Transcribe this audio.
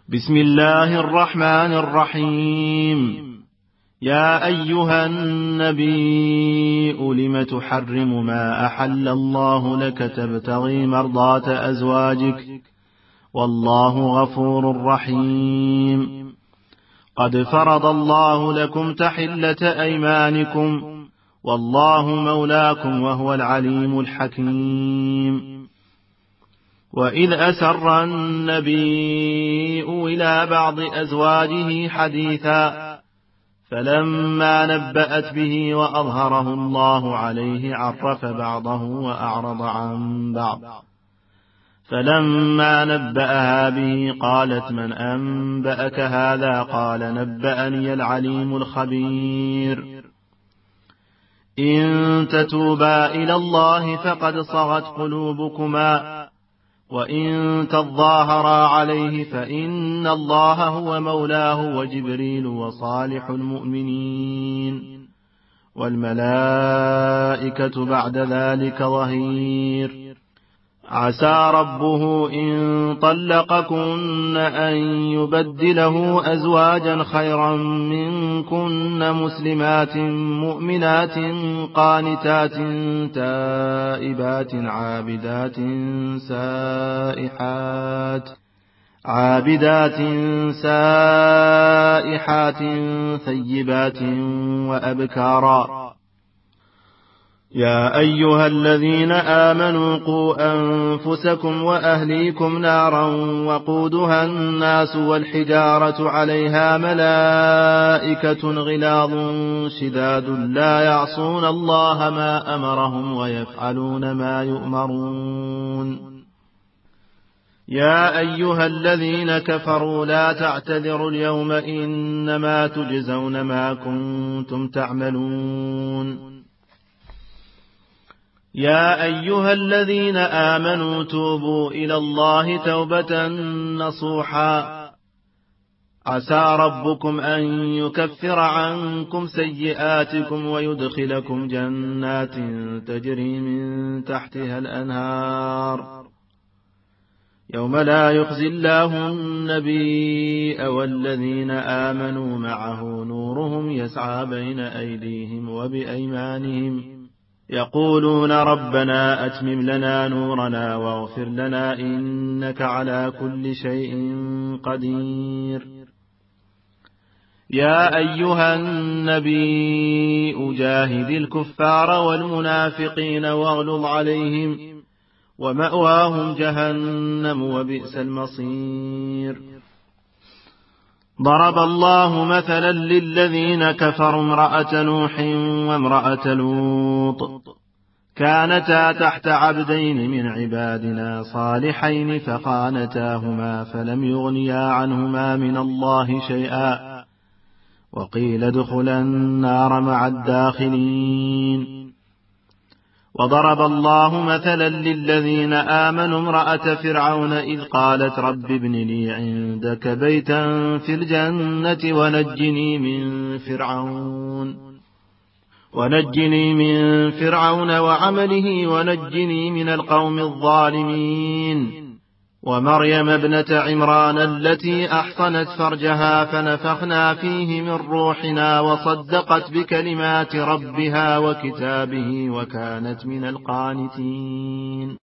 بسم الله الرحمن الرحيم. يا أيها النبي لم تحرم ما أحل الله لك تبتغي مرضات أزواجك والله غفور رحيم. قد فرض الله لكم تحلة أيمانكم والله مولاكم وهو العليم الحكيم. وإذ أسر النبي إلى بعض أزواجه حديثا فلما نبأت به وأظهره الله عليه عرف بعضه وأعرض عن بعض. فلما نبأها به قالت من أنبأك هذا؟ قال نبأني العليم الخبير. إن تتوبا إلى الله فقد صغت قلوبكما وإن تظاهرا عليه فإن الله هو مولاه وجبريل وصالح المؤمنين والملائكة بعد ذلك ظهير. عسى ربه إن طلقكن أن يبدله أزواجا خيرا منكن مسلمات مؤمنات قانتات تائبات عابدات سائحات ثيبات وأبكارا. يا أيها الذين آمنوا قوا أنفسكم وأهليكم نارا وقودها الناس والحجارة عليها ملائكة غلاظ شداد لا يعصون الله ما أمرهم ويفعلون ما يؤمرون. يا أيها الذين كفروا لا تعتذروا اليوم إنما تجزون ما كنتم تعملون. يا أيها الذين آمنوا توبوا إلى الله توبة نصوحا عسى ربكم أن يكفر عنكم سيئاتكم ويدخلكم جنات تجري من تحتها الأنهار يوم لا يخزي الله النبي والذين آمنوا معه نورهم يسعى بين أيديهم وبأيمانهم يقولون ربنا أتمم لنا نورنا واغفر لنا إنك على كل شيء قدير. يا أيها النبي جاهد الكفار والمنافقين واغلظ عليهم ومأواهم جهنم وبئس المصير. ضرب الله مثلا للذين كفروا امرأة نوح وامرأة لوط كانتا تحت عبدين من عبادنا صالحين فخانتاهما فلم يغنيا عنهما من الله شيئا وقيل ادخلا النار مع الداخلين. وضرب الله مثلا للذين آمنوا امرأة فرعون إذ قالت رب ابن لي عندك بيتا في الجنة ونجني من فرعون وعمله ونجني من القوم الظالمين. ومريم ابنة عمران التي أحصنت فرجها فنفخنا فيه من روحنا وصدقت بكلمات ربها وكتابه وكانت من القانتين.